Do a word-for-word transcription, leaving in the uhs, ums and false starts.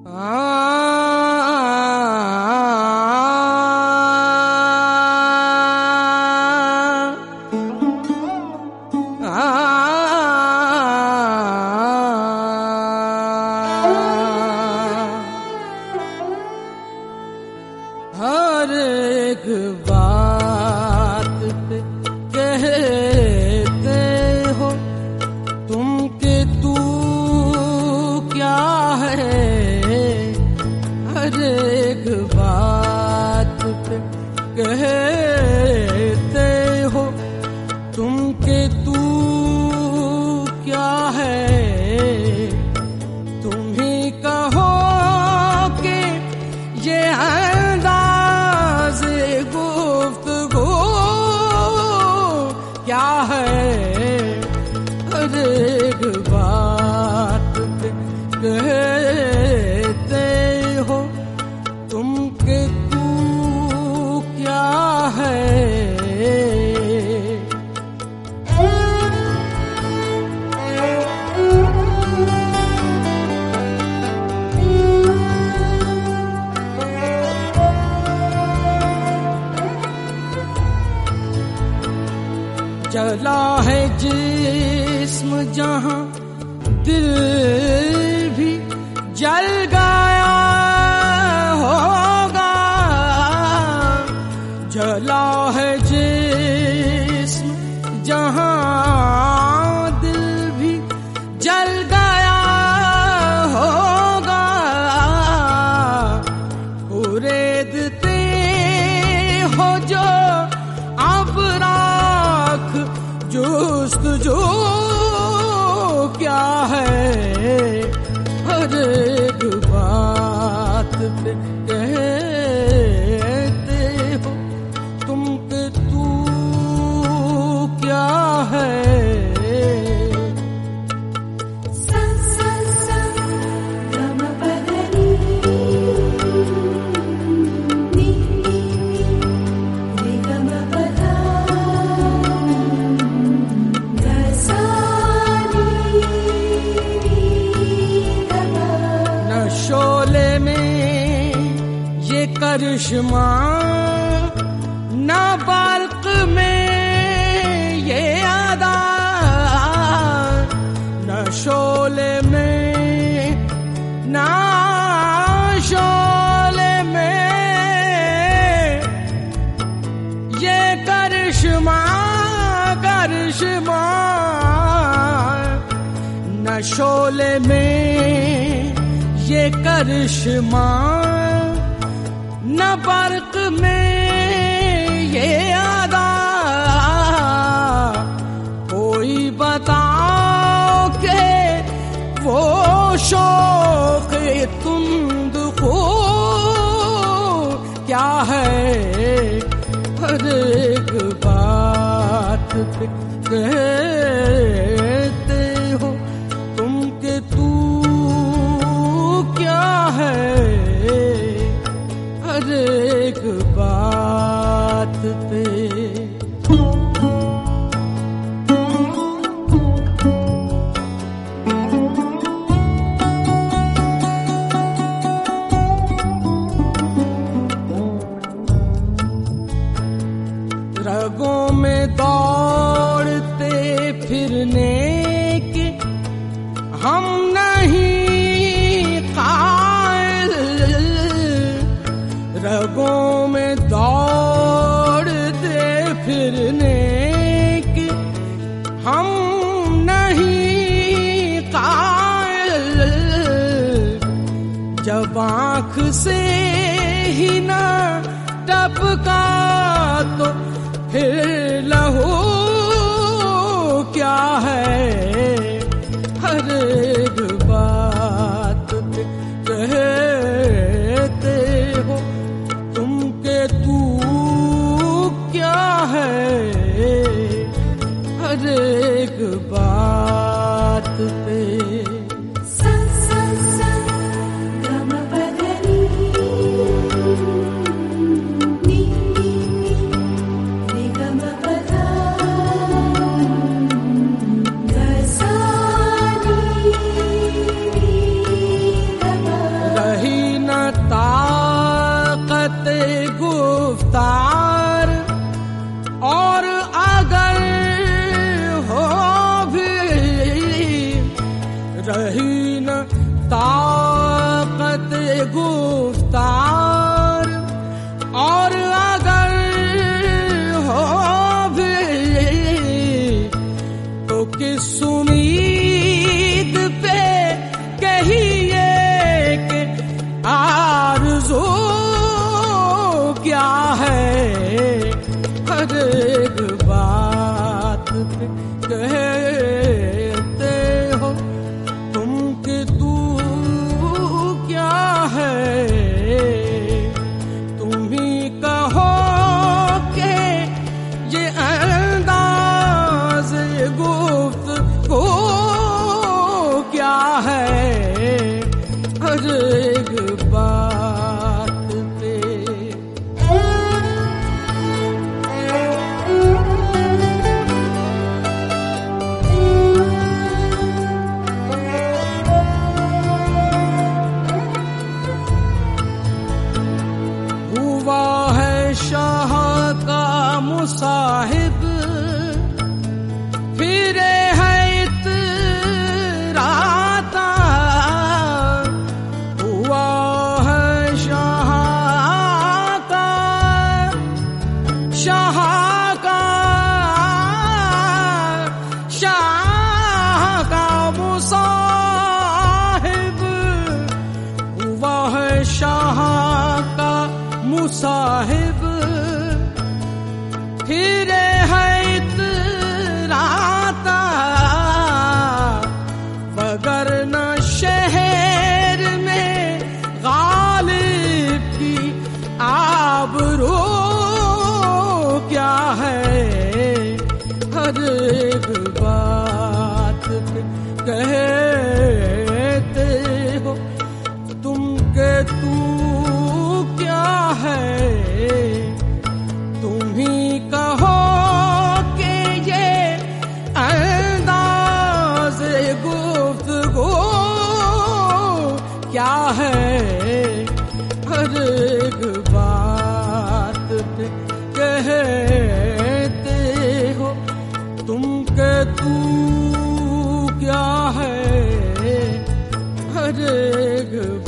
हर एक बात पे कहते हो तुम के तू क्या है। हर एक बात पे कहते हो तुम के तू क्या है। तुम ही कहो कि ये अंदाज़े गुफ्तगू क्या है। हर एक बात पे कहते हो तुम के तू क्या है। जला है जिस्म जहां दिल भी जल गया होगा। जला है जिस्म जहां दिल भी जल गया होगा। उरेदते हो जो अब राख जुस्तजू क्या है। हर एक बात पे कहते हो तुम के तू क्या है। शोले में ये करिश्मा न बर्क में ये अदा। न शोले में न शोले में ये करिश्मा करिश्मा। न शोले में ये करिश्मा न बर्क में ये अदा। कोई बताओ के वो शौक तुंद को क्या है। हर एक बात पे कहते हो तुम के तू क्या है। हर एक बात पे रगों में दौड़ते फिरने के हम नहीं कायल। रगों में दौड़ते फिरने के हम नहीं कायल। जब आँख से ही ना टपका तो फिर लहू क्या है। हर एक बात पे कहते हो तुम के तू क्या है। हर एक बात पे रही न ताकत गुफ्तार, और अगर हो भी तो किस उम्मीद पे कहिए कि आरज़ू क्या है। हर एक बात पे कहते हो तुम कि तू क्या है। तुम ही कहो कि ये अंदाज़ गुफ्तगू क्या है। हर एक बात पे हुआ है शाह का मुसाहिब, फिरे है इतराता। हुआ है शाह का शाह का शाह का मुसाहिब। हुआ है शाह का मुसाहिब, फिरे है इतराता। मगर न शहर में गालिब की आबरू क्या है। हर एक बात पे कहते हो तुम के तू क्या है। तुम ही कहो कि ये अंदाज़ गुफ्तगू क्या है। हर एक बात पे कहते हो तुम के तू क्या है। हर एक